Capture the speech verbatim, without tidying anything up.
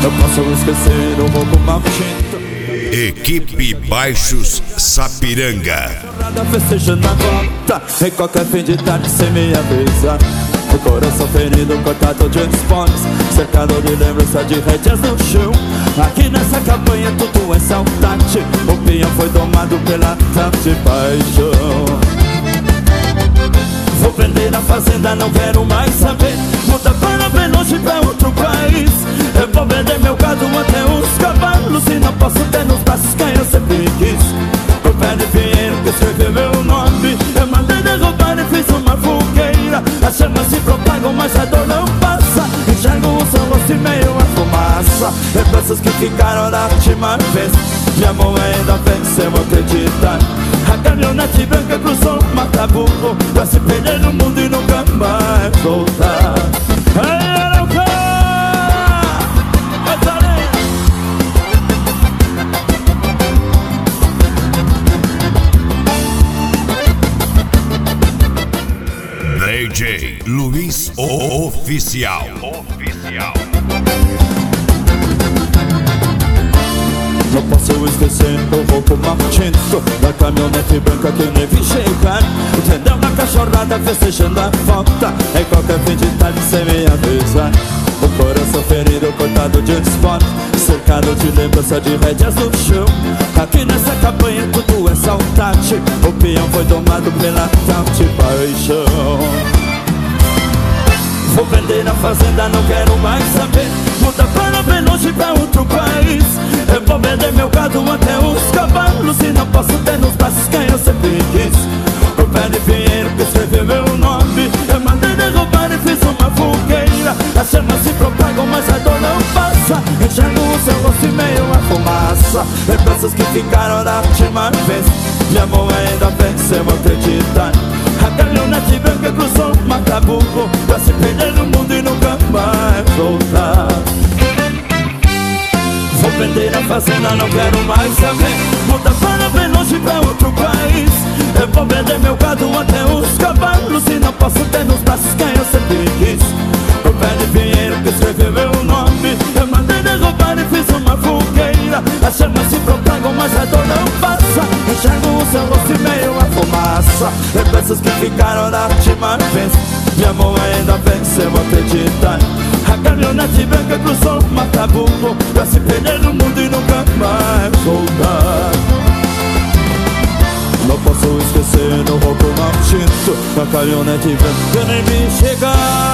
Eu posso esquecer o roubo mal tinto. Equipe Baixos Sapiranga. Festejando a volta em qualquer fim de tarde sem me avisar. O coração ferido, cortado de esportes, cercado de lembrança de rédeas no chão. Aqui nessa campanha tudo é saudade. O peão foi domado pela tal de paixão. Vou vender a fazenda, não quero mais saber. Muda para bem longe, pra outro país. Eu vou vender meu gado até os cavalos. E não posso ter nos braços quem eu sempre quis. O pé de pinheiro que escreveu meu nome. Eu mandei derrubar e fiz uma fogueira. As chamas se propagam, mas a dor não passa. Enxergo o seu rosto e meio a fumaça. Lembranças que ficaram da última vez. Minha mão ainda vence, eu vou acreditar. A caminhonete branca cruzou o Mataburro pra se perder no mundo e nunca mais voltar. D J Luiz Oficial. Oficial. Não posso esquecer o roubo mal tinto da caminhonete branca que nem vi chegar. Entendeu na cachorrada festejando a volta em qualquer fim de tarde sem me avisar. O coração ferido, cortado de esporte, cercado de lembrança de rédeas no chão. Aqui nessa campanha tudo é saudade. O peão foi domado pela tal de paixão. Vou vender a fazenda, não quero mais saber. Muda para bem longe, pra outro país. Eu vou vender meu gado até os cavalos. E não posso ter nos braços quem eu sempre quis. O pé de pinheiro que escreveu meu nome. Eu mandei derrubar e fiz uma fogueira. As chamas se propagam, mas a dor não passa. Enxergo o seu rosto e meio a fumaça. Lembranças que ficaram da última vez. Minha mão ainda vence, eu vou acreditar. A caminhonete branca cruzou o Mataburro pra se perder no mundo e nunca mais voltar. Vou vender a fazenda, não quero mais saber. Muda para bem longe, pra outro país. Eu vou vender meu gado até os cavalos. E não posso ter nos braços quem eu sempre quis. O pé de pinheiro que escreveu meu nome. Eu mandei derrubar e fiz uma fogueira. As chamas se propagam, mas a dor não passa. Enxergo o seu rosto e meio a fumaça. Lembranças que ficaram da última vez. Minha mão ainda vence, eu vou acreditar. A caminhonete branca cruzou o Mataburro pra se perder no mundo e nunca mais voltar. Não posso esquecer o roubo mal tinto da caminhonete branca que nem vi chegar.